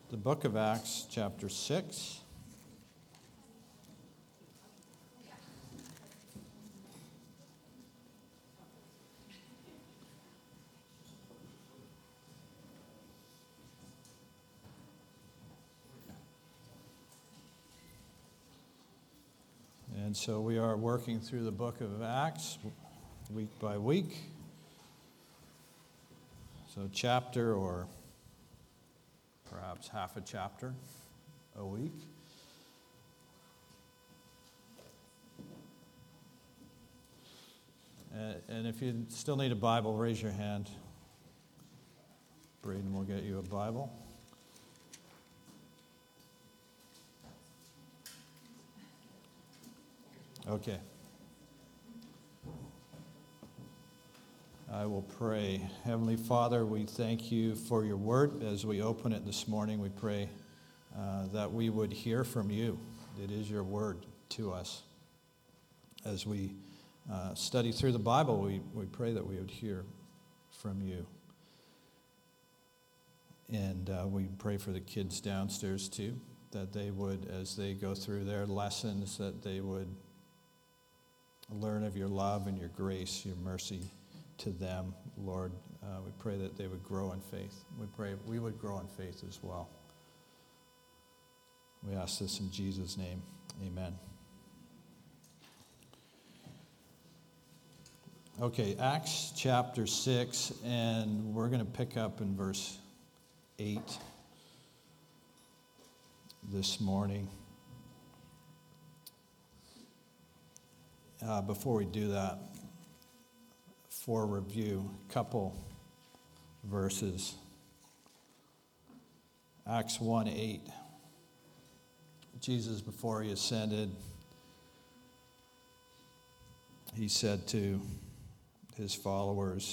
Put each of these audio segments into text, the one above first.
The book of Acts, chapter 6. And so we are working through the book of Acts week by week. So chapter or perhaps half a chapter a week. And if you still need a Bible, raise your hand. Braden will get you a Bible. Okay. I will pray. Heavenly Father, we thank you for your word. As we open it this morning, we pray that we would hear from you. It is your word to us. As we study through the Bible, we pray that we would hear from you. And we pray for the kids downstairs too, that they would, as they go through their lessons, that they would learn of your love and your grace, your mercy to them, Lord. We pray that they would grow in faith. We pray we would grow in faith as well. We ask this in Jesus' name. Amen. Okay, Acts chapter 6, and we're going to pick up in verse 8 this morning. Before we do that, for review, a couple verses. Acts 1:8. Jesus, before he ascended, he said to his followers,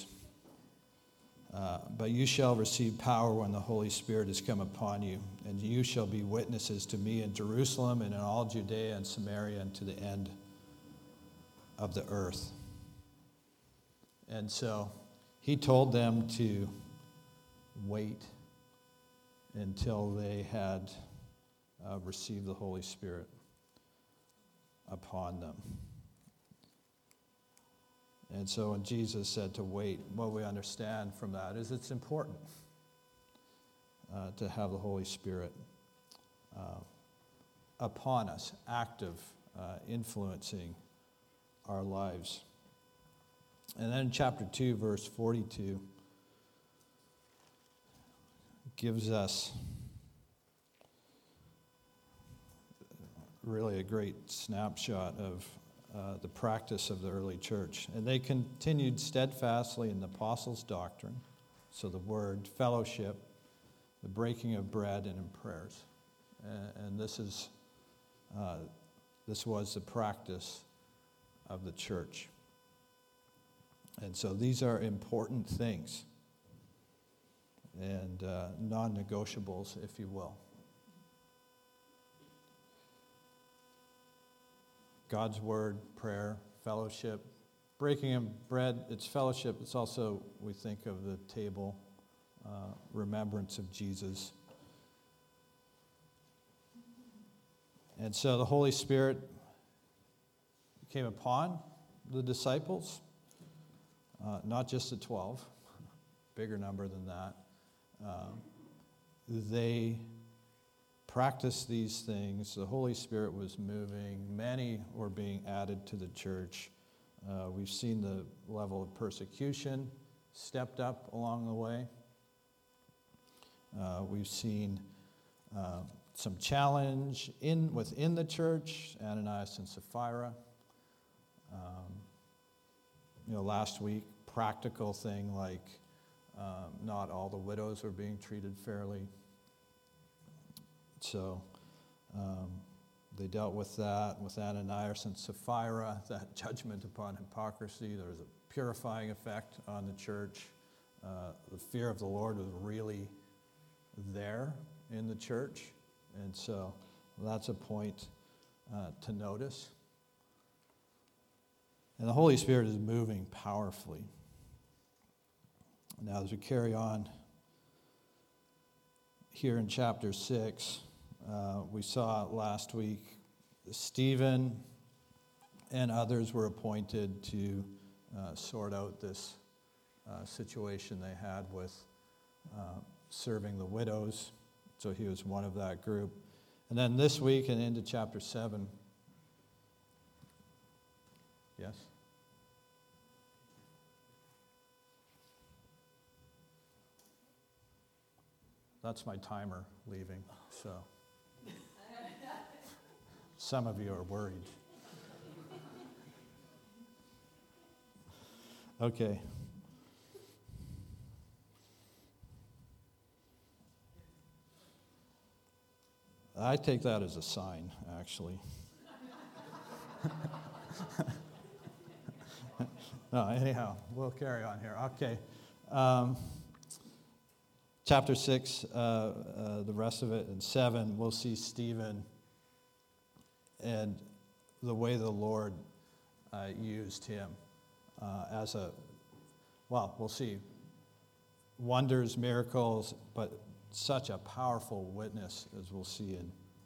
but you shall receive power when the Holy Spirit has come upon you, and you shall be witnesses to me in Jerusalem and in all Judea and Samaria and to the end of the earth. And so he told them to wait until they had received the Holy Spirit upon them. And so when Jesus said to wait, what we understand from that is it's important to have the Holy Spirit upon us, active, influencing our lives. And then in chapter 2, verse 42, gives us really a great snapshot of the practice of the early church. And they continued steadfastly in the apostles' doctrine, so the word, fellowship, the breaking of bread, and in prayers. And this was the practice of the church. And so these are important things and non-negotiables, if you will. God's word, prayer, fellowship, breaking of bread, it's fellowship. It's also, we think of the table, remembrance of Jesus. And so the Holy Spirit came upon the disciples. Not just the 12, bigger number than that. They practiced these things. The Holy Spirit was moving. Many were being added to the church. We've seen the level of persecution stepped up along the way. We've seen some challenge within the church, Ananias and Sapphira. Last week, practical thing like not all the widows were being treated fairly. So they dealt with that, with Ananias and Sapphira, that judgment upon hypocrisy. There was a purifying effect on the church. The fear of the Lord was really there in the church. And so that's a point to notice. And the Holy Spirit is moving powerfully. Now, as we carry on here in chapter 6. We saw last week Stephen and others were appointed to sort out this situation they had with serving the widows. So he was one of that group. And then this week and into chapter 7. Yes? That's my timer leaving, so some of you are worried. Okay. I take that as a sign, actually. No, anyhow, we'll carry on here. Okay. Chapter 6, the rest of it, and 7, we'll see Stephen and the way the Lord used him we'll see wonders, miracles, but such a powerful witness, as we'll see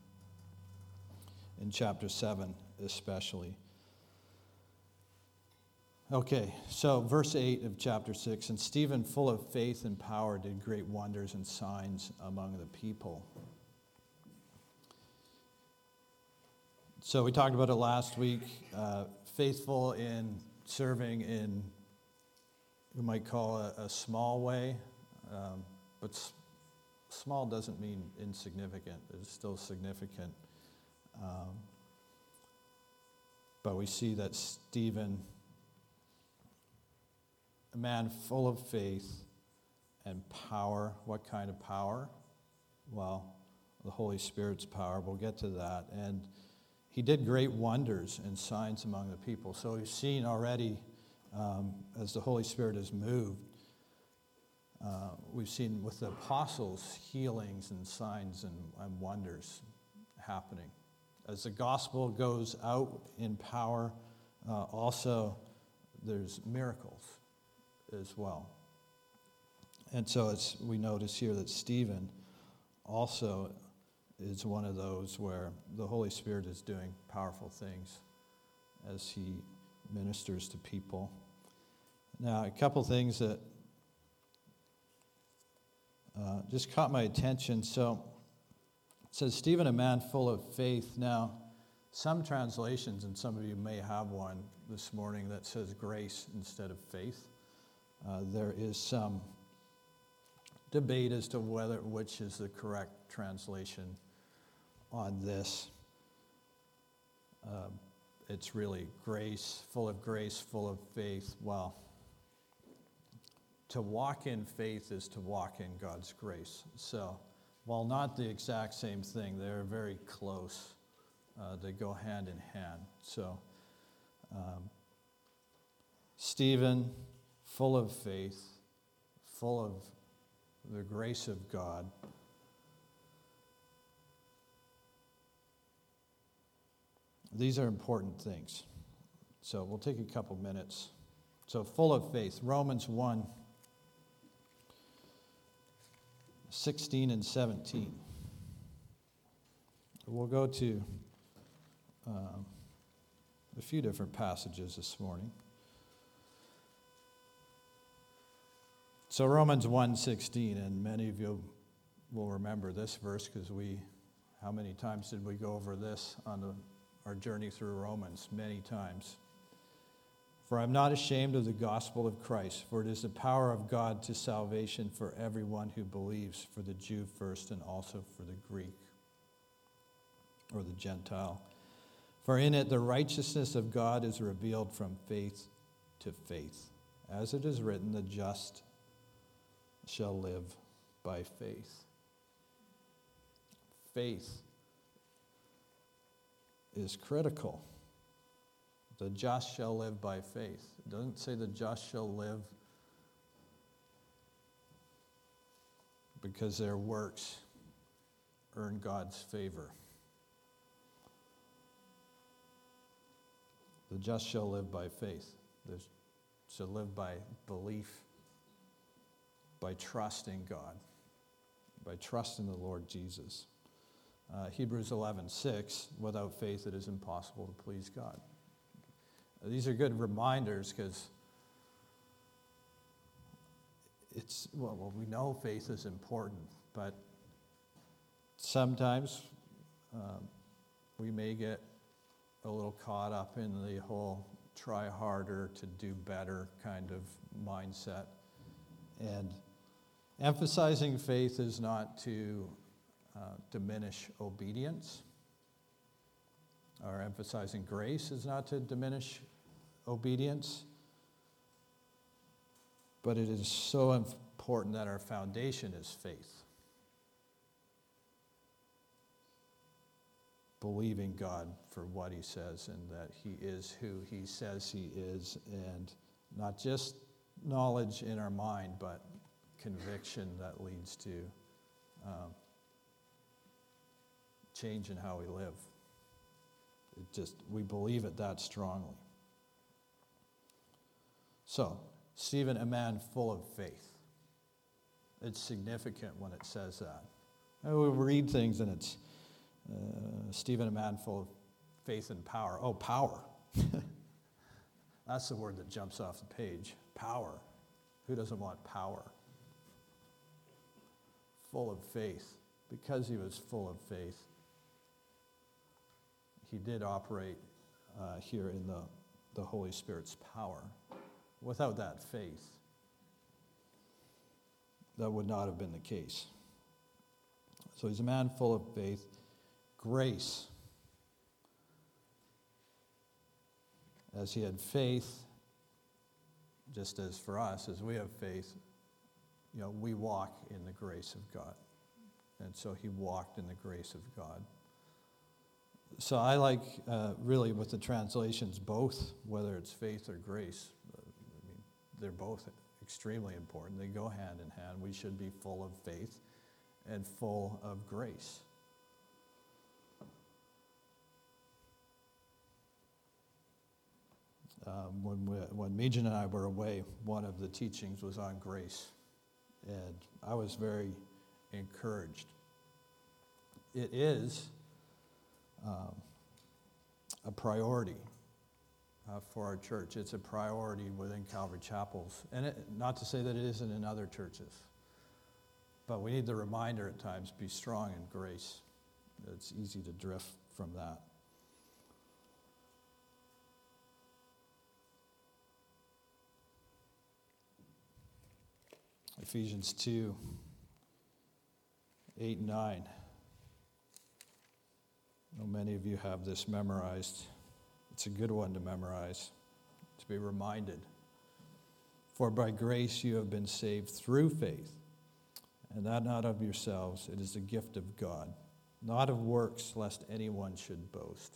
in chapter 7 especially. Okay, so verse 8 of chapter 6, and Stephen, full of faith and power, did great wonders and signs among the people. So we talked about it last week, faithful in serving in, you might call a small way, but small doesn't mean insignificant. It's still significant. But we see that Stephen, a man full of faith and power. What kind of power? Well, the Holy Spirit's power. We'll get to that. And he did great wonders and signs among the people. So we've seen already, as the Holy Spirit has moved, we've seen with the apostles healings and signs and wonders happening. As the gospel goes out in power, also there's miracles as well. And so we notice here that Stephen also is one of those where the Holy Spirit is doing powerful things as he ministers to people. Now, a couple things that just caught my attention. So it says, Stephen, a man full of faith. Now, some translations, and some of you may have one this morning that says grace instead of faith. There is some debate as to which is the correct translation on this. It's really grace, full of faith. Well, to walk in faith is to walk in God's grace. So, while not the exact same thing, they're very close. They go hand in hand. So, Stephen, full of faith, full of the grace of God. These are important things. So we'll take a couple minutes. So full of faith. Romans 1, 16 and 17. We'll go to a few different passages this morning. So Romans 1:16, and many of you will remember this verse because how many times did we go over this on our journey through Romans? Many times. For I'm not ashamed of the gospel of Christ, for it is the power of God to salvation for everyone who believes, for the Jew first and also for the Greek or the Gentile. For in it the righteousness of God is revealed from faith to faith. As it is written, the just shall live by faith. Faith is critical. The just shall live by faith. It doesn't say the just shall live because their works earn God's favor. The just shall live by faith. They shall live by belief, by trusting God. by trusting the Lord Jesus. Hebrews 11:6, without faith it is impossible to please God. These are good reminders because we know faith is important, but sometimes we may get a little caught up in the whole try harder to do better kind of mindset. And emphasizing faith is not to diminish obedience, or emphasizing grace is not to diminish obedience, but it is so important that our foundation is faith. Believing God for what he says and that he is who he says he is, and not just knowledge in our mind, but conviction that leads to change in how we live. We believe it that strongly. So, Stephen, a man full of faith. It's significant when it says that. And we read things and it's Stephen, a man full of faith and power. Oh, power. That's the word that jumps off the page. Power. Who doesn't want power? Full of faith. Because he was full of faith, he did operate here in the Holy Spirit's power. Without that faith, that would not have been the case. So he's a man full of faith. Grace. As he had faith, just as for us, as we have faith, we walk in the grace of God. And so he walked in the grace of God. So I like, really, with the translations, both, whether it's faith or grace, they're both extremely important. They go hand in hand. We should be full of faith and full of grace. When Mejan and I were away, one of the teachings was on grace, and I was very encouraged. It is a priority for our church. It's a priority within Calvary Chapels, and not to say that it isn't in other churches, but we need the reminder at times, be strong in grace. It's easy to drift from that. Ephesians 2, 8 and 9. I know many of you have this memorized. It's a good one to memorize, to be reminded. For by grace you have been saved through faith, and that not of yourselves, it is the gift of God, not of works, lest anyone should boast.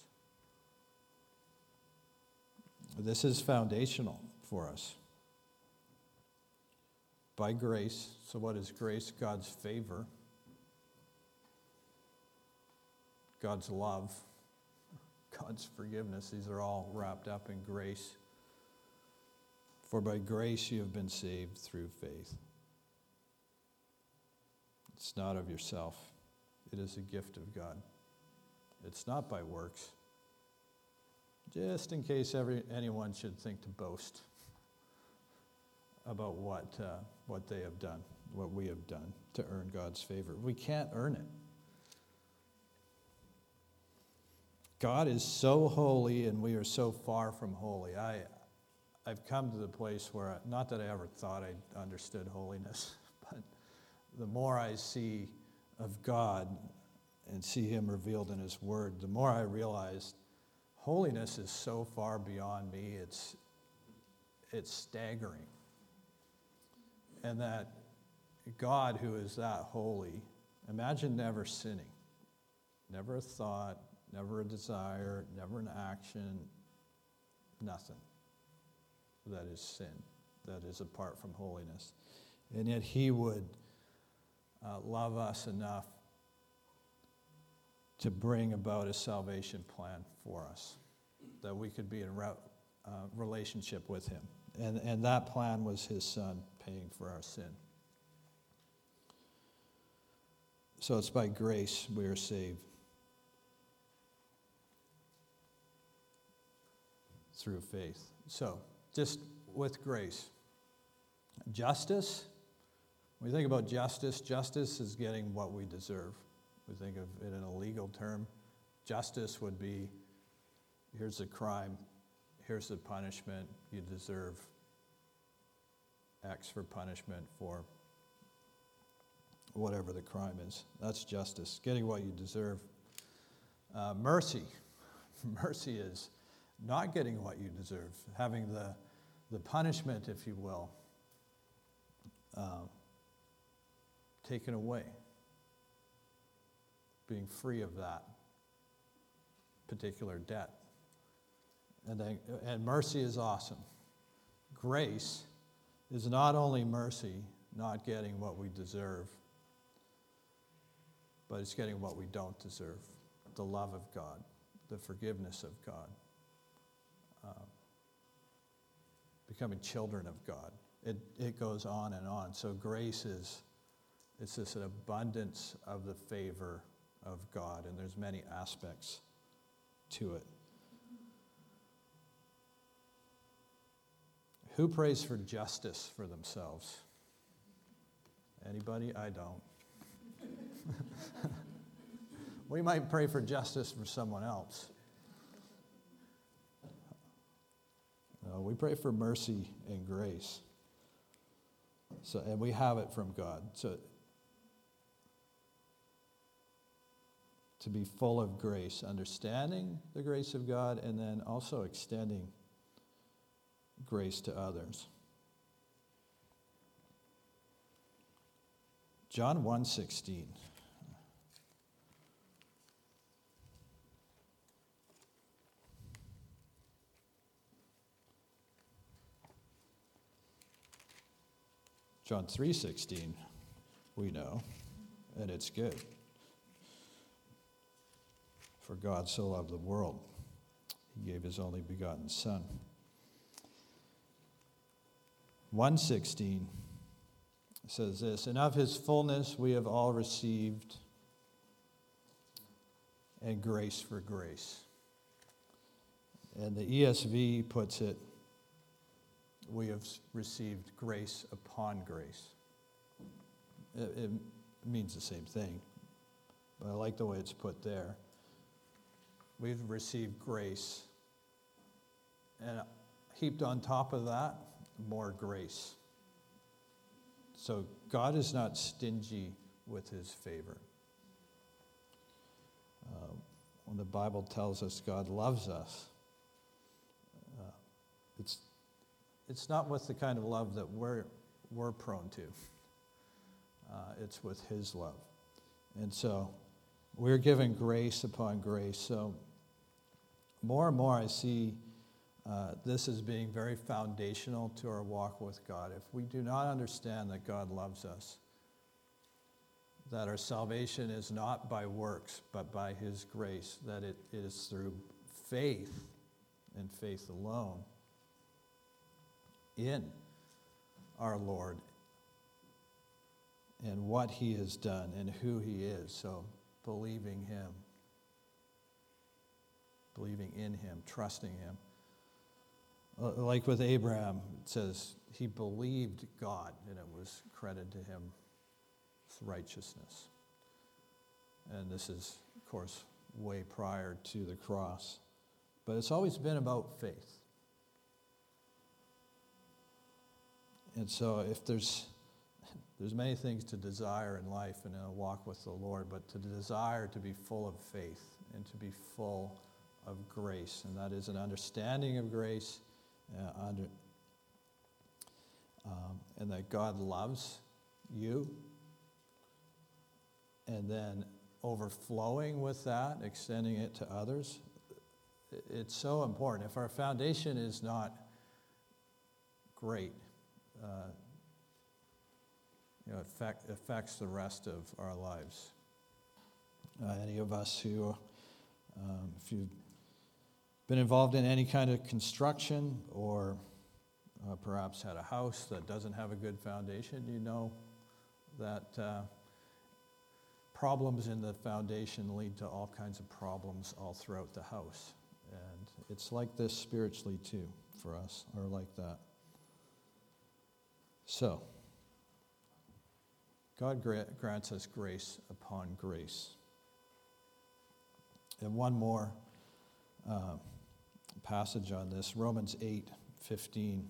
This is foundational for us. By grace. So what is grace? God's favor, God's love, God's forgiveness. These are all wrapped up in grace. For by grace you have been saved through faith. It's not of yourself. It is a gift of God. It's not by works. Just in case anyone should think to boast about what they have done, what we have done to earn God's favor. We can't earn it. God is so holy and we are so far from holy. I've come to the place where, not that I ever thought I understood holiness, but the more I see of God and see him revealed in his word, the more I realize holiness is so far beyond me, it's staggering. And that God, who is that holy, imagine never sinning. Never a thought, never a desire, never an action, nothing. That is sin, that is apart from holiness. And yet he would love us enough to bring about a salvation plan for us, that we could be in relationship with him. And that plan was his son paying for our sin. So it's by grace we are saved. Through faith. So, just with grace. Justice, when we think about justice, justice is getting what we deserve. We think of it in a legal term. Justice would be, here's the crime, here's the punishment, you deserve X for punishment for whatever the crime is. That's justice, getting what you deserve. Mercy. Mercy is not getting what you deserve, having the punishment, if you will, taken away, being free of that particular debt. And mercy is awesome. Grace is not only mercy, not getting what we deserve, but it's getting what we don't deserve. The love of God, the forgiveness of God, becoming children of God. It goes on and on. So grace it's just an abundance of the favor of God, and there's many aspects to it. Who prays for justice for themselves? Anybody? I don't. We might pray for justice for someone else. No, we pray for mercy and grace. So, and we have it from God. So, to be full of grace, understanding the grace of God, and then also extending grace to others. John 1:16. John 3:16, we know, and it's good. For God so loved the world, he gave his only begotten Son. 1:16 says this, and of his fullness we have all received, and grace for grace. And the ESV puts it, we have received grace upon grace. It means the same thing, but I like the way it's put there. We've received grace, and heaped on top of that, more grace. So God is not stingy with his favor. When the Bible tells us God loves us, it's not with the kind of love that we're prone to. It's with his love. And so we're given grace upon grace. So more and more I see this as being very foundational to our walk with God. If we do not understand that God loves us, that our salvation is not by works, but by his grace, that it is through faith and faith alone in our Lord and what he has done and who he is. So believing him, believing in him, trusting him. Like with Abraham, it says he believed God and it was credited to him as righteousness. And this is, of course, way prior to the cross. But it's always been about faith. And so if there's many things to desire in life and in a walk with the Lord, but to desire to be full of faith and to be full of grace, and that is an understanding of grace, and that God loves you, and then overflowing with that, extending it to others. It's so important. If our foundation is not great, it affects the rest of our lives. Any of us who, if you've been involved in any kind of construction or perhaps had a house that doesn't have a good foundation, you know that problems in the foundation lead to all kinds of problems all throughout the house. And it's like this spiritually too for us, or like that. So, God grants us grace upon grace. And one more passage on this, Romans 8:15.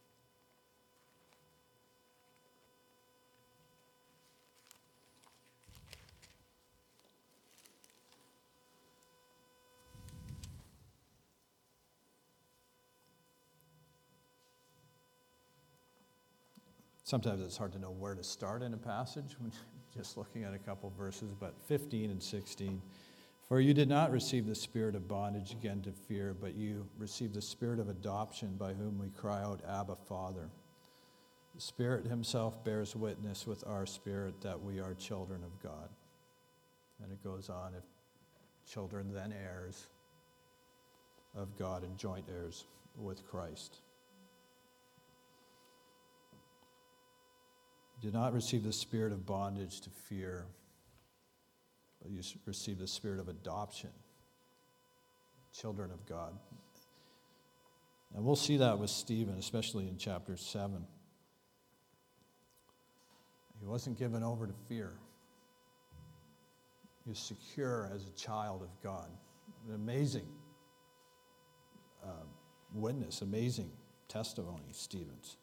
Sometimes it's hard to know where to start in a passage when just looking at a couple verses, but 15 and 16. For you did not receive the spirit of bondage again to fear, but you received the spirit of adoption by whom we cry out, Abba, Father. The Spirit himself bears witness with our spirit that we are children of God. And it goes on, if children, then heirs of God and joint heirs with Christ. You did not receive the spirit of bondage to fear, but you received the spirit of adoption, children of God. And we'll see that with Stephen, especially in chapter 7. He wasn't given over to fear. He was secure as a child of God. An amazing witness, amazing testimony, Stephen's.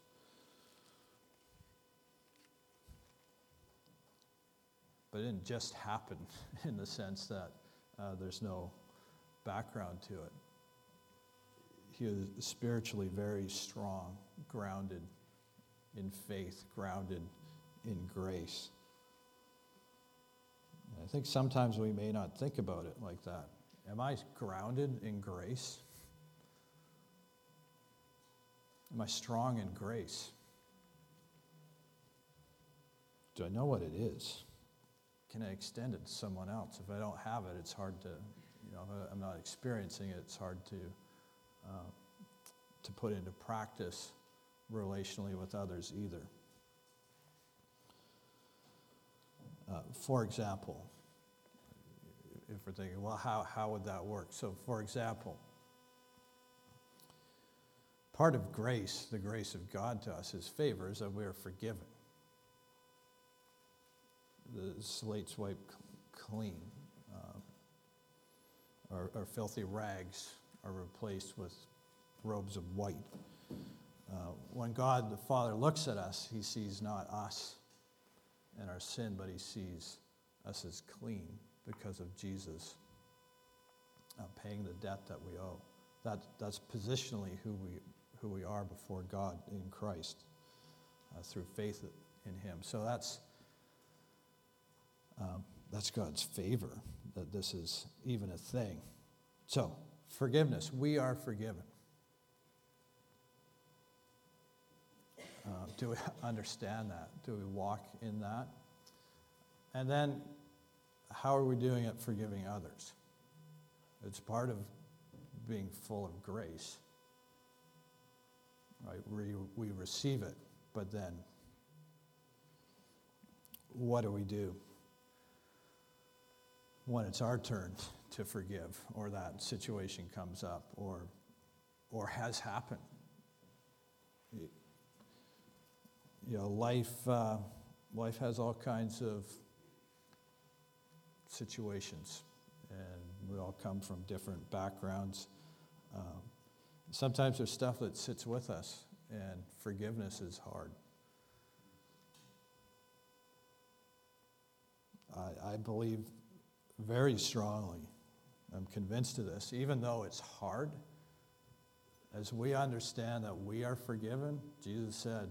But it didn't just happen in the sense that there's no background to it. He was spiritually very strong, grounded in faith, grounded in grace. And I think sometimes we may not think about it like that. Am I grounded in grace? Am I strong in grace? Do I know what it is? Can I extend it to someone else? If I don't have it, it's hard to, if I'm not experiencing it, it's hard to put into practice relationally with others either. For example, if we're thinking, well, how would that work? So, for example, part of grace, the grace of God to us, is favor, is that we are forgiven. The slate's wiped clean. Our filthy rags are replaced with robes of white. When God the Father looks at us, he sees not us and our sin, but he sees us as clean because of Jesus paying the debt that we owe. That's positionally who we are before God in Christ through faith in him. So that's God's favor, that this is even a thing. So, forgiveness. We are forgiven. Do we understand that? Do we walk in that? And then, how are we doing at forgiving others? It's part of being full of grace. Right? We receive it, but then what do we do when it's our turn to forgive, or that situation comes up, or has happened? Life has all kinds of situations, and we all come from different backgrounds. Sometimes there's stuff that sits with us, and forgiveness is hard. I believe very strongly, I'm convinced of this, even though it's hard, as we understand that we are forgiven, Jesus said,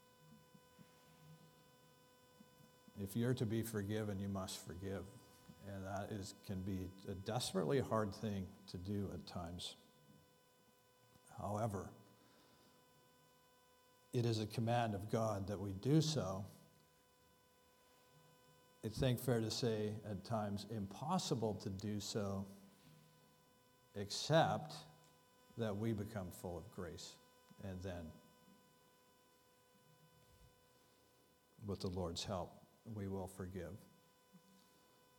if you're to be forgiven, you must forgive. And that can be a desperately hard thing to do at times. However, it is a command of God that we do so. I think fair to say at times impossible to do so, except that we become full of grace. And then, with the Lord's help, we will forgive.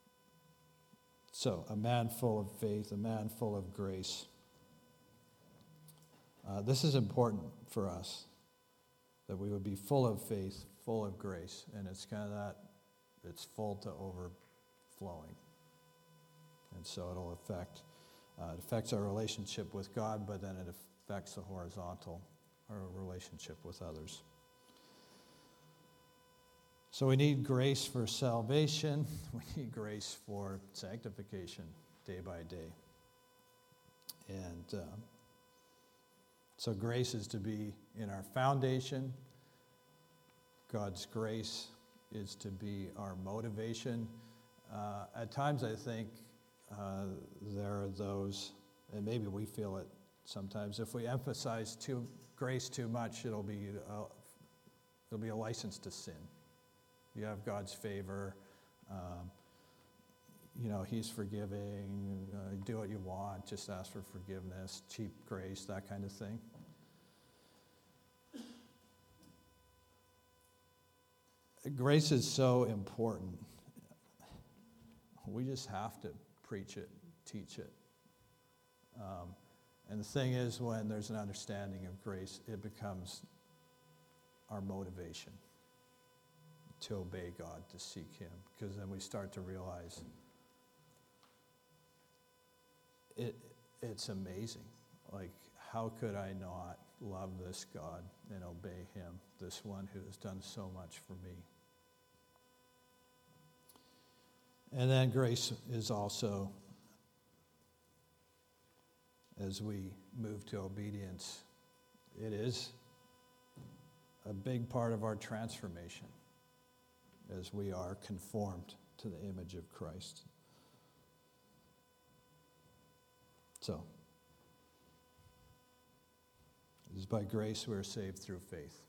So, a man full of faith, a man full of grace. This is important for us, that we would be full of faith, full of grace. And it's kind of that, it's full to overflowing. And so it'll affect, it affects our relationship with God, but then it affects the horizontal, our relationship with others. So we need grace for salvation. We need grace for sanctification day by day. And so grace is to be in our foundation. God's grace is to be our motivation. At times I think there are those, and maybe we feel it sometimes, if we emphasize grace too much, it'll be a license to sin. You have God's favor, He's forgiving, do what you want, just ask for forgiveness, cheap grace, that kind of thing. Grace is so important. We just have to preach it, teach it. And the thing is, when there's an understanding of grace, it becomes our motivation to obey God, to seek Him, because then we start to realize it's amazing. Like, how could I not love this God and obey Him, this one who has done so much for me? And then grace is also, as we move to obedience, it is a big part of our transformation as we are conformed to the image of Christ. So, it is by grace we are saved through faith.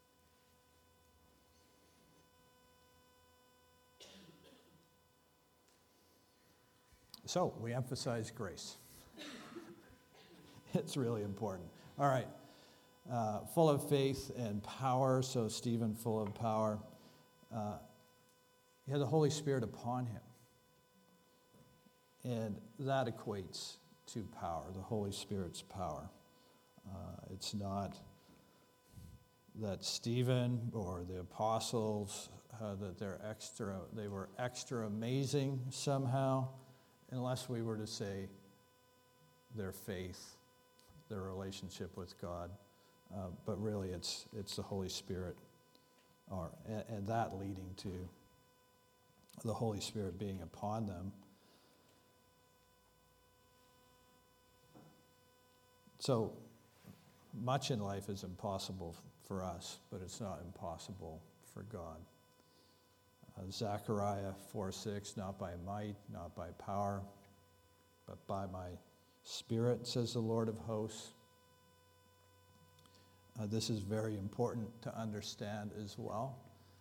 So, we emphasize grace. It's really important. All right. Full of faith and power. So, Stephen, full of power. He had the Holy Spirit upon him. And that equates to power, the Holy Spirit's power. It's not that Stephen or the apostles, that they were extra amazing somehow, unless we were to say their faith, their relationship with God. But really it's the Holy Spirit, and that leading to the Holy Spirit being upon them. So much in life is impossible for us, but it's not impossible for God. Zechariah 4:6, not by might, not by power, but by my Spirit, says the Lord of hosts. This is very important to understand as well.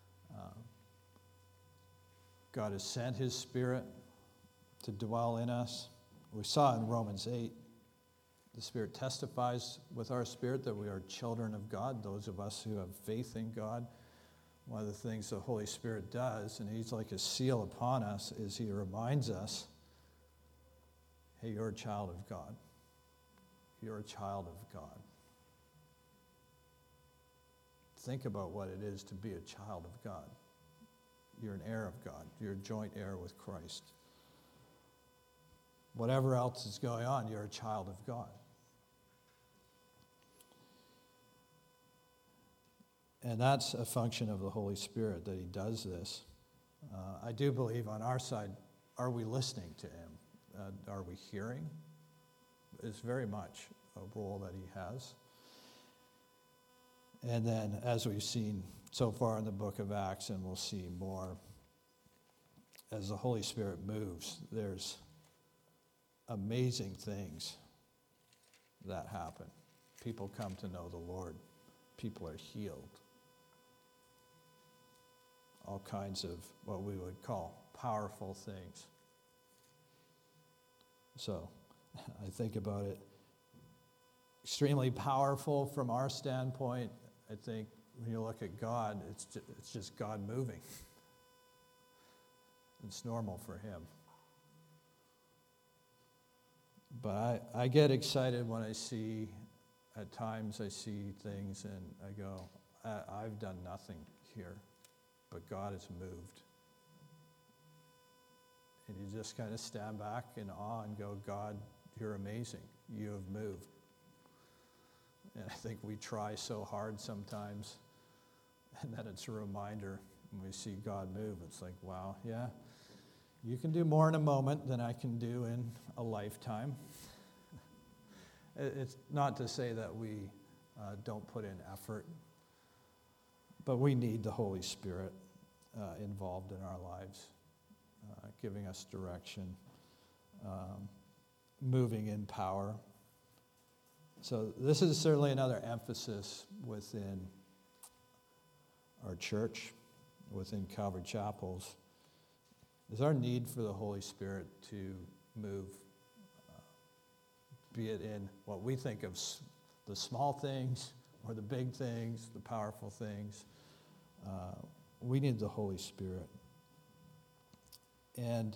God has sent His Spirit to dwell in us. We saw in Romans 8, the Spirit testifies with our spirit that we are children of God, those of us who have faith in God. One of the things the Holy Spirit does, and He's like a seal upon us, is He reminds us, hey, you're a child of God. You're a child of God. Think about what it is to be a child of God. You're an heir of God. You're a joint heir with Christ. Whatever else is going on, you're a child of God. And that's a function of the Holy Spirit, that He does this. I do believe on our side, are we listening to Him? Are we hearing? It's very much a role that He has. And then, as we've seen so far in the book of Acts, and we'll see more, as the Holy Spirit moves, there's amazing things that happen. People come to know the Lord. People are healed. All kinds of what we would call powerful things. So, I think about it, extremely powerful from our standpoint. I think when you look at God, it's just God moving. It's normal for Him. But I get excited when at times I see things and I go, I've done nothing here, but God has moved. And you just kind of stand back in awe and go, God, you're amazing. You have moved. And I think we try so hard sometimes, and then it's a reminder when we see God move. It's like, wow, yeah, you can do more in a moment than I can do in a lifetime. It's not to say that we don't put in effort, but we need the Holy Spirit involved in our lives, giving us direction, moving in power. So this is certainly another emphasis within our church, within Calvary Chapels, is our need for the Holy Spirit to move, be it in what we think of the small things or the big things, the powerful things. We need the Holy Spirit. And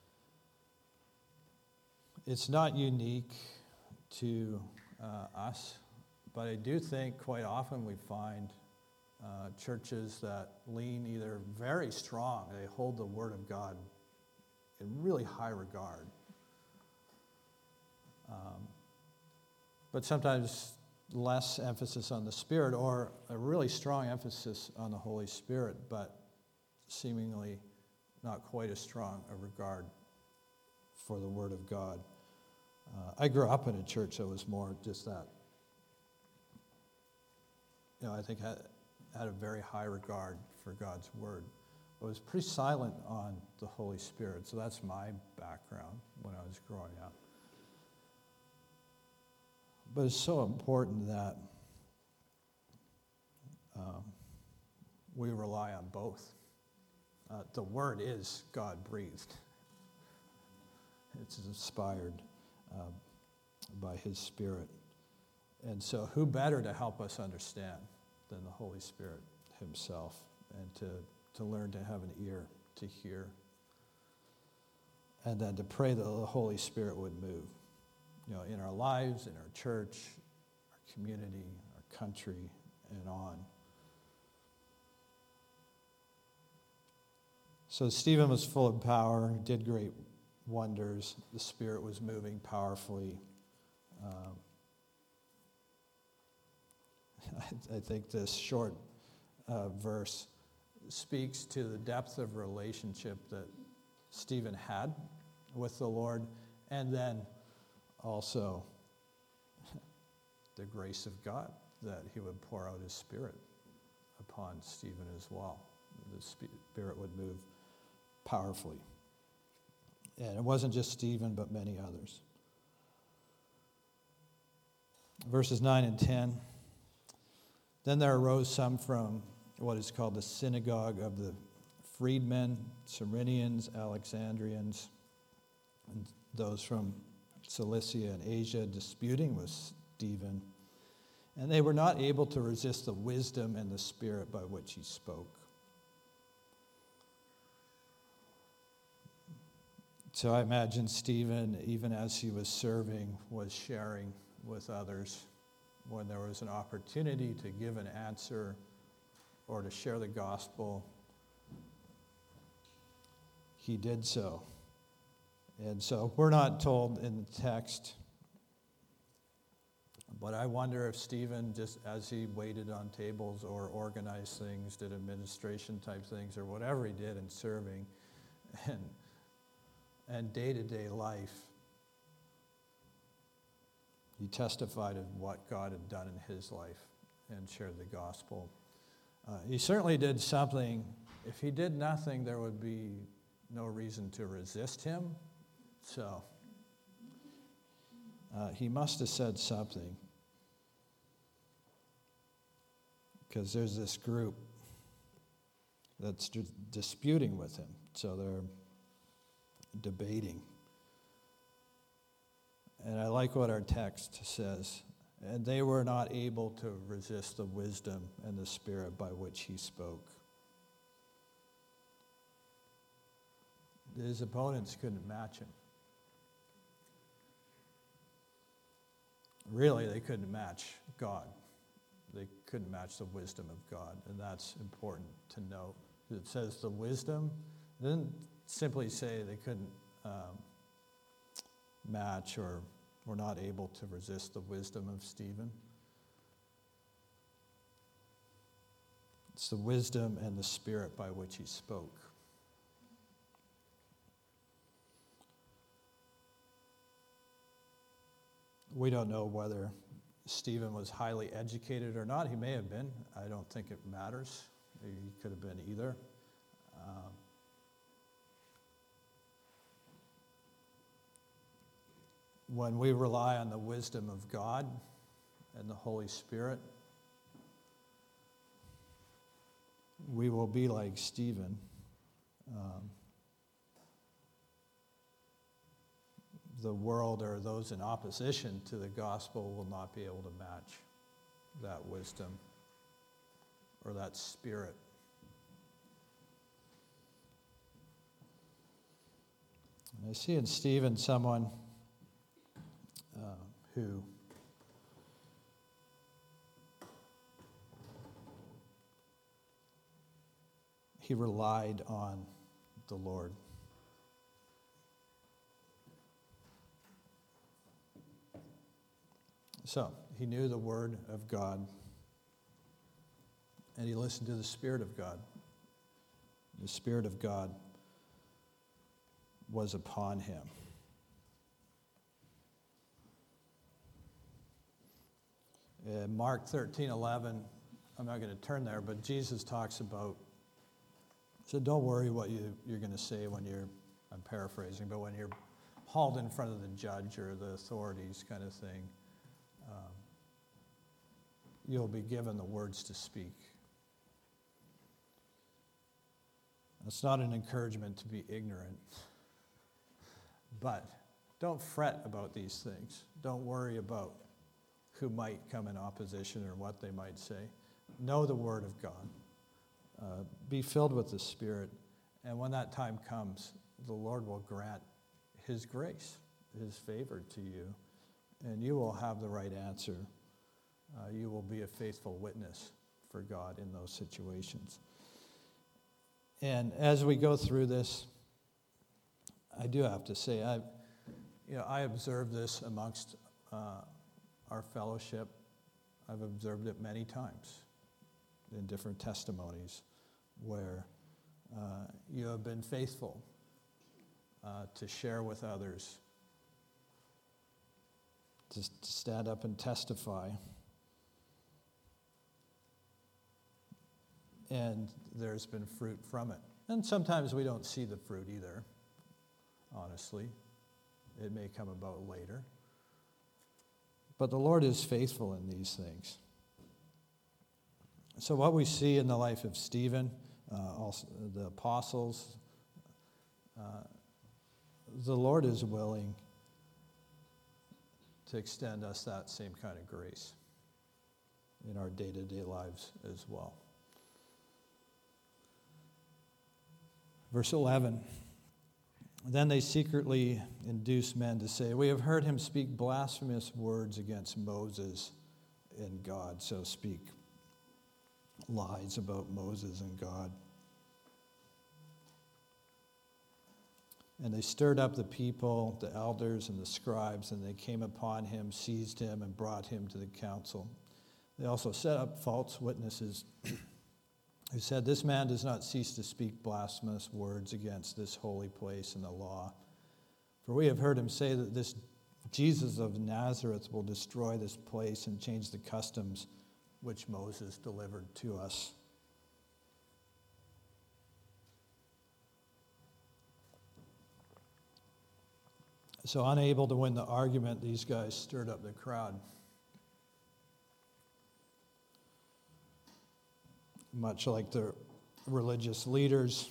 it's not unique to us, but I do think quite often we find churches that lean either very strong, they hold the Word of God in really high regard, but sometimes less emphasis on the Spirit, or a really strong emphasis on the Holy Spirit, but seemingly not quite as strong a regard for the Word of God. I grew up in a church that was more just that. I think had a very high regard for God's Word, but was pretty silent on the Holy Spirit. So that's my background when I was growing up. But it's so important that we rely on both. The Word is God-breathed. It's inspired by His Spirit. And so who better to help us understand than the Holy Spirit Himself, and to learn to have an ear to hear, and then to pray that the Holy Spirit would move, in our lives, in our church, our community, our country, and on. So Stephen was full of power, did great wonders. The Spirit was moving powerfully. I think this short verse speaks to the depth of relationship that Stephen had with the Lord, and then also the grace of God, that He would pour out His Spirit upon Stephen as well. The Spirit would move powerfully. And it wasn't just Stephen, but many others. Verses 9 and 10. Then there arose some from what is called the synagogue of the freedmen, Cyrenians, Alexandrians, and those from Cilicia and Asia, disputing with Stephen. And they were not able to resist the wisdom and the spirit by which he spoke. So I imagine Stephen, even as he was serving, was sharing with others when there was an opportunity to give an answer or to share the gospel. He did so. And so we're not told in the text, but I wonder if Stephen, just as he waited on tables or organized things, did administration type things, or whatever he did in serving and day-to-day life, he testified of what God had done in his life and shared the gospel. He certainly did something. If he did nothing, there would be no reason to resist him. So he must have said something, because there's this group that's disputing with him. So they're debating. And I like what our text says. And they were not able to resist the wisdom and the spirit by which he spoke. His opponents couldn't match him. really they couldn't match God. They couldn't match the wisdom of God, and that's important to note. It says the wisdom, it didn't simply say they couldn't match or were not able to resist the wisdom of Stephen. It's the wisdom and the spirit by which he spoke. We don't know whether Stephen was highly educated or not. He may have been. I don't think it matters. He could have been either. When we rely on the wisdom of God and the Holy Spirit, we will be like Stephen. The world or those in opposition to the gospel will not be able to match that wisdom or that spirit. And I see in Stephen someone who he relied on the Lord. So, he knew the Word of God, and he listened to the Spirit of God. The Spirit of God was upon him. In Mark 13:11, I'm not going to turn there, but Jesus talks about, so don't worry what you're going to say when you're, I'm paraphrasing, but when you're hauled in front of the judge or the authorities kind of thing, you'll be given the words to speak. It's not an encouragement to be ignorant, but don't fret about these things. Don't worry about who might come in opposition or what they might say. Know the Word of God. Be filled with the Spirit, and when that time comes, the Lord will grant His grace, His favor to you, and you will have the right answer. You will be a faithful witness for God in those situations. And as we go through this, I do have to say, I observe this amongst our fellowship. I've observed it many times in different testimonies where you have been faithful to share with others, to stand up and testify. And there's been fruit from it. And sometimes we don't see the fruit either, honestly. It may come about later. But the Lord is faithful in these things. So what we see in the life of Stephen, also the apostles, the Lord is willing to extend us that same kind of grace in our day-to-day lives as well. Verse 11, then they secretly induced men to say, we have heard him speak blasphemous words against Moses and God, so speak lies about Moses and God. And they stirred up the people, the elders and the scribes, and they came upon him, seized him, and brought him to the council. They also set up false witnesses who said, this man does not cease to speak blasphemous words against this holy place and the law. For we have heard him say that this Jesus of Nazareth will destroy this place and change the customs which Moses delivered to us. So unable to win the argument, these guys stirred up the crowd. Much like the religious leaders,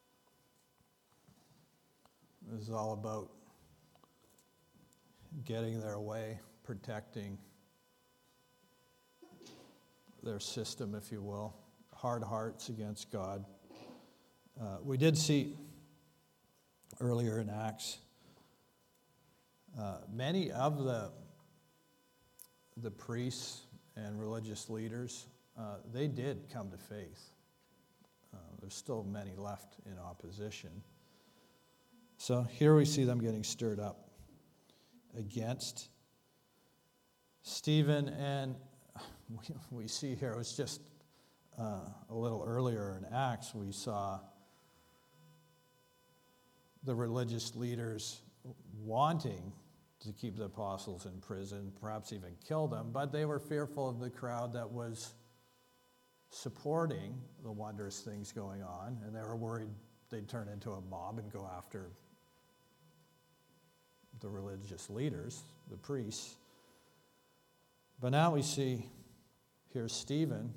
it was all about getting their way, protecting their system, if you will, hard hearts against God. We did see earlier in Acts, many of the the priests and religious leaders, they did come to faith. There's still many left in opposition. So here we see them getting stirred up against Stephen, and we see here, it was just a little earlier in Acts, we saw the religious leaders wanting to keep the apostles in prison, perhaps even kill them, but they were fearful of the crowd that was supporting the wondrous things going on, and they were worried they'd turn into a mob and go after the religious leaders, the priests. But now we see, here's Stephen.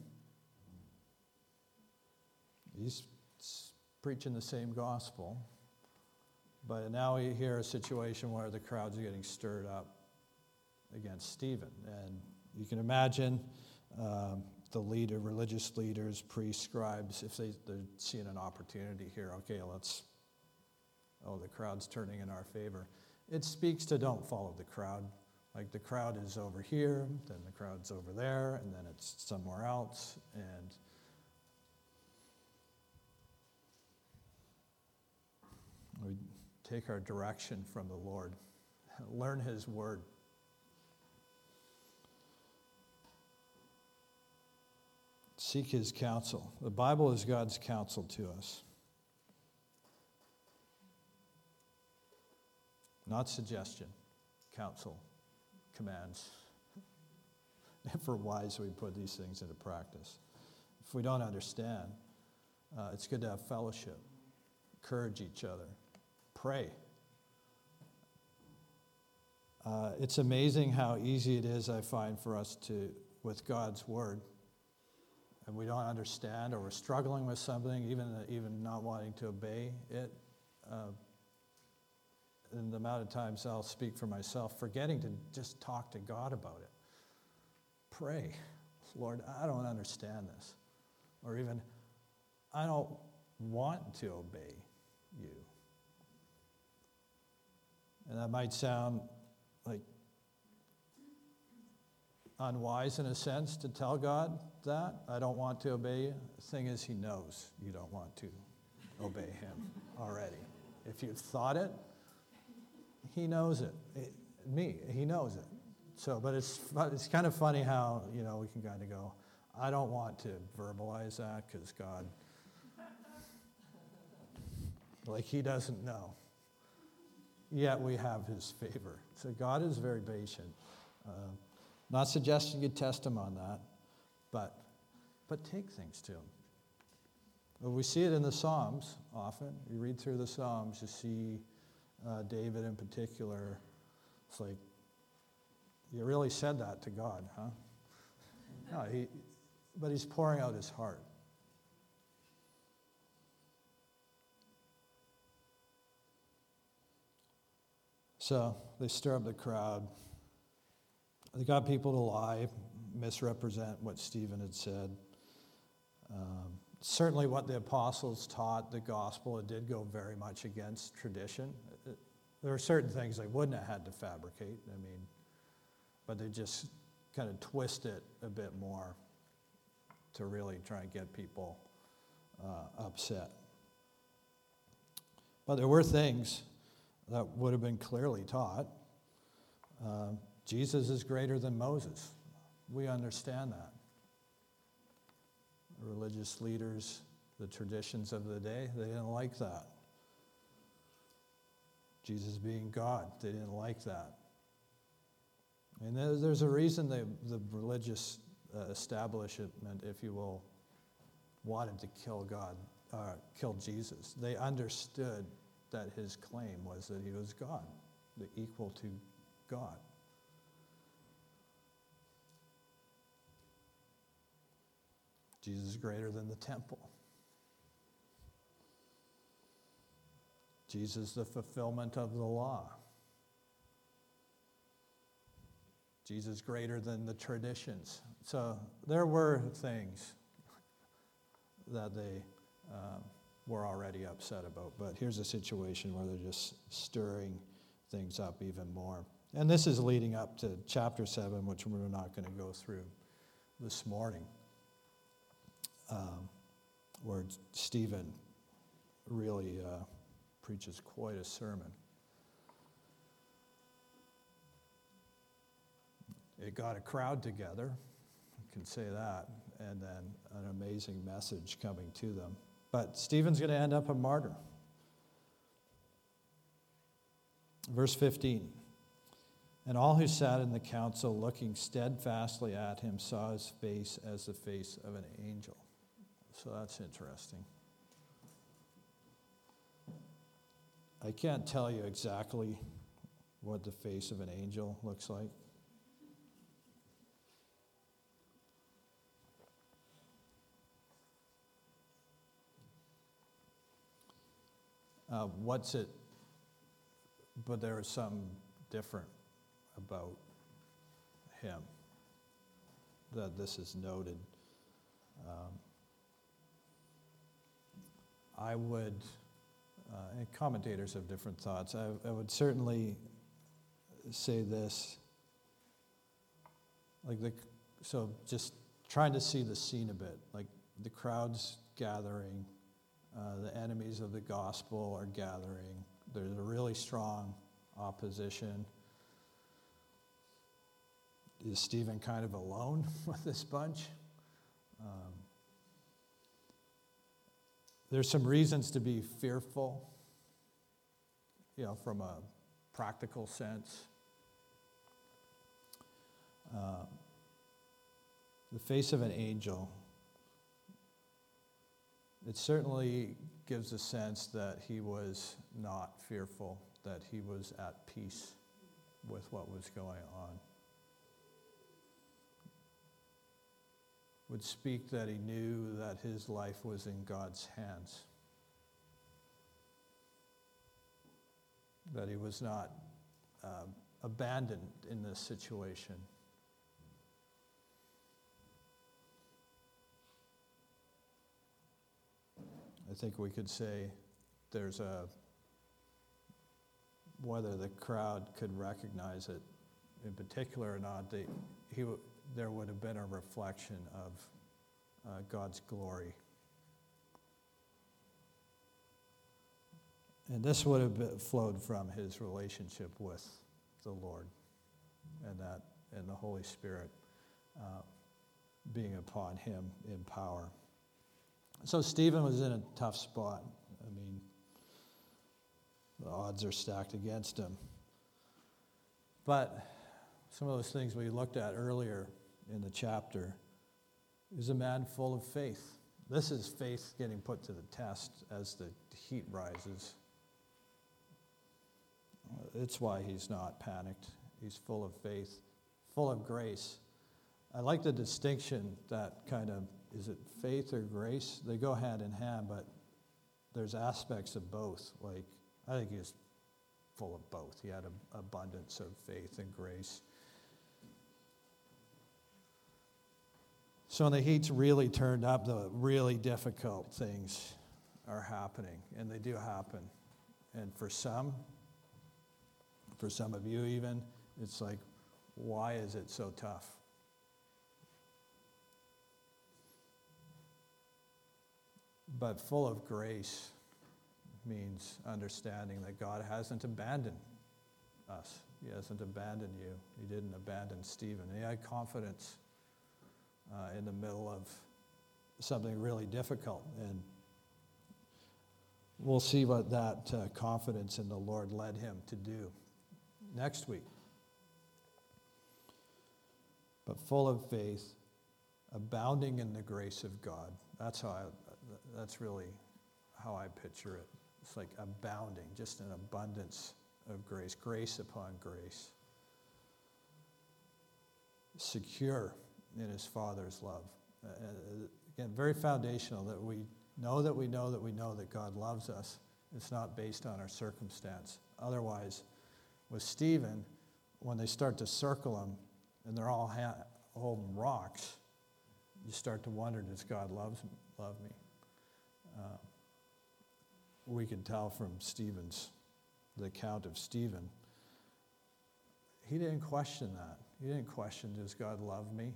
He's preaching the same gospel. But now we hear a situation where the crowds are getting stirred up against Stephen. And you can imagine the religious leaders, priests, scribes, if they're seeing an opportunity here, okay, the crowd's turning in our favor. It speaks to don't follow the crowd. Like the crowd is over here, then the crowd's over there, and then it's somewhere else. And we take our direction from the Lord. Learn His word. Seek His counsel. The Bible is God's counsel to us. Not suggestion, counsel, commands. If we're wise, we put these things into practice. If we don't understand, it's good to have fellowship, encourage each other, pray. It's amazing how easy it is, I find, for us to, with God's word, and we don't understand, or we're struggling with something, even not wanting to obey it. And the amount of times I'll speak for myself, forgetting to just talk to God about it. Pray, Lord, I don't understand this. Or even, I don't want to obey you. And that might sound like unwise in a sense to tell God that. I don't want to obey you. The thing is, He knows you don't want to obey Him already. If you've thought it, He knows it. He knows it. So, but it's kind of funny how, we can kind of go, I don't want to verbalize that because God, like He doesn't know. Yet we have His favor. So God is very patient. Not suggesting you test Him on that, but take things to Him. Well, we see it in the Psalms often. You read through the Psalms, you see David in particular. It's like, you really said that to God, huh? No, but he's pouring out his heart. So they stir up the crowd. They got people to lie, misrepresent what Stephen had said. Certainly what the apostles taught, the gospel, it did go very much against tradition. There are certain things they wouldn't have had to fabricate, but they just kind of twist it a bit more to really try and get people upset. But there were things that would have been clearly taught. Jesus is greater than Moses. We understand that. The religious leaders, the traditions of the day, they didn't like that. Jesus being God, they didn't like that. And there's a reason the religious establishment, if you will, wanted to kill Jesus. They understood that His claim was that He was God, the equal to God. Jesus is greater than the temple. Jesus, the fulfillment of the law. Jesus greater than the traditions. So there were things that they were already upset about. But here's a situation where they're just stirring things up even more. And this is leading up to chapter 7, which we're not going to go through this morning, where Stephen really preaches quite a sermon. It got a crowd together, you can say that, and then an amazing message coming to them. But Stephen's going to end up a martyr. Verse 15. And all who sat in the council, looking steadfastly at him, saw his face as the face of an angel. So that's interesting. I can't tell you exactly what the face of an angel looks like. But there is something different about him that this is noted. I would, and commentators have different thoughts, I would certainly say this, so just trying to see the scene a bit, like the crowd's gathering, the enemies of the gospel are gathering. There's a really strong opposition. Is Stephen kind of alone with this bunch? There's some reasons to be fearful, from a practical sense. The face of an angel, it certainly gives a sense that he was not fearful, that he was at peace with what was going on. Would speak that he knew that his life was in God's hands, that he was not abandoned in this situation. I think we could say whether the crowd could recognize it in particular or not, there would have been a reflection of God's glory. And this would have flowed from his relationship with the Lord and the Holy Spirit being upon him in power. So Stephen was in a tough spot. I mean, the odds are stacked against him. But some of those things we looked at earlier in the chapter is a man full of faith. This is faith getting put to the test as the heat rises. It's why he's not panicked. He's full of faith, full of grace. I like the distinction that kind of, is it faith or grace? They go hand in hand, but there's aspects of both. Like, I think he was full of both. He had an abundance of faith and grace. So when the heat's really turned up, the really difficult things are happening, and they do happen. And for some of you even, it's like, why is it so tough? But full of grace means understanding that God hasn't abandoned us. He hasn't abandoned you. He didn't abandon Stephen. He had confidence in the middle of something really difficult. And we'll see what that confidence in the Lord led him to do next week. But full of faith, abounding in the grace of God. That's really how I picture it. It's like abounding, just an abundance of grace, grace upon grace. Secure in his Father's love. Again, very foundational that we know that God loves us. It's not based on our circumstance. Otherwise, with Stephen, when they start to circle him and they're all holding rocks, you start to wonder, does God love me? We can tell from the account of Stephen, he didn't question that. He didn't question, does God love me?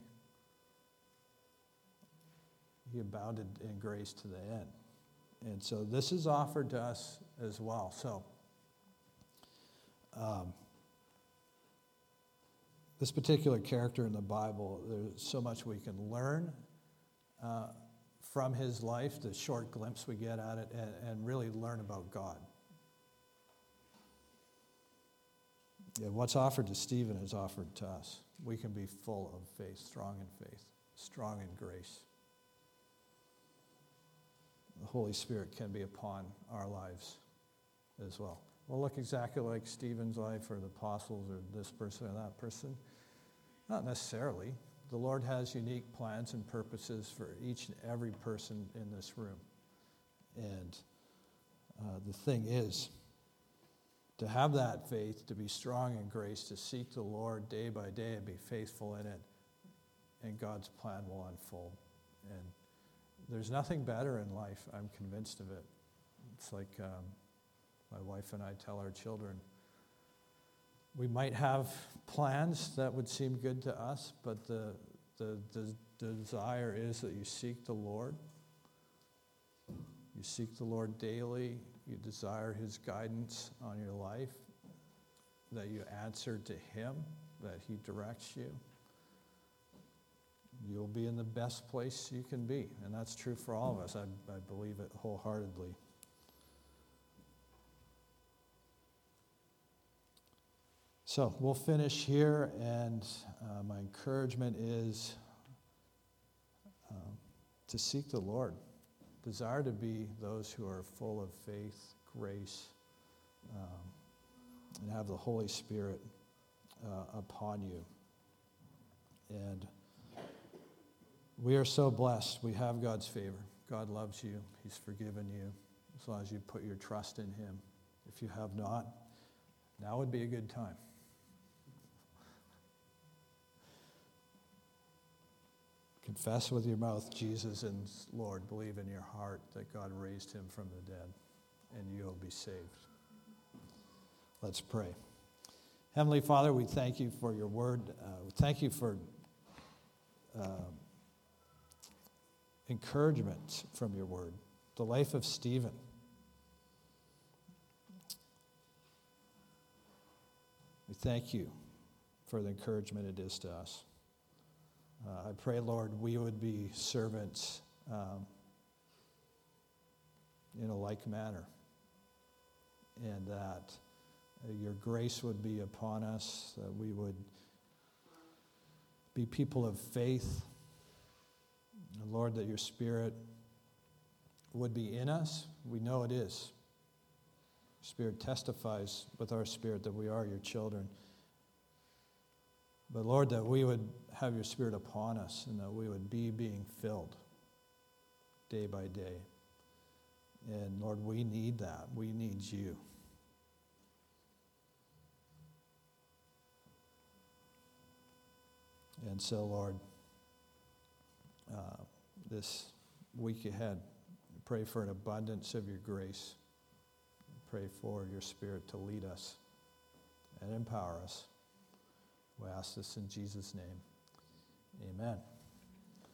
He abounded in grace to the end. And so this is offered to us as well. So this particular character in the Bible, there's so much we can learn from his life, the short glimpse we get at it, and really learn about God. Yeah, what's offered to Stephen is offered to us. We can be full of faith, strong in faith, strong in grace. The Holy Spirit can be upon our lives as well. We'll look exactly like Stephen's life or the apostles or this person or that person. Not necessarily. The Lord has unique plans and purposes for each and every person in this room. And the thing is, to have that faith, to be strong in grace, to seek the Lord day by day and be faithful in it, and God's plan will unfold. And there's nothing better in life, I'm convinced of it. It's like my wife and I tell our children, we might have plans that would seem good to us, but the desire is that you seek the Lord. You seek the Lord daily. You desire his guidance on your life, that you answer to him, that he directs you. You'll be in the best place you can be. And that's true for all of us. I believe it wholeheartedly. So we'll finish here, and my encouragement is to seek the Lord. Desire to be those who are full of faith, grace, and have the Holy Spirit upon you. And we are so blessed. We have God's favor. God loves you. He's forgiven you as long as you put your trust in him. If you have not, now would be a good time. Confess with your mouth Jesus is Lord. Believe in your heart that God raised him from the dead, and you'll be saved. Let's pray. Heavenly Father, we thank you for your word. We thank you for encouragement from your word. The life of Stephen. We thank you for the encouragement it is to us. I pray, Lord, we would be servants in a like manner, and that your grace would be upon us, that we would be people of faith, and Lord, that your Spirit would be in us. We know it is. Spirit testifies with our spirit that we are your children. But Lord, that we would have your Spirit upon us, and that we would be being filled day by day. And Lord, we need that. We need you. And so, Lord, this week ahead, pray for an abundance of your grace. Pray for your Spirit to lead us and empower us. We ask this in Jesus' name. Amen.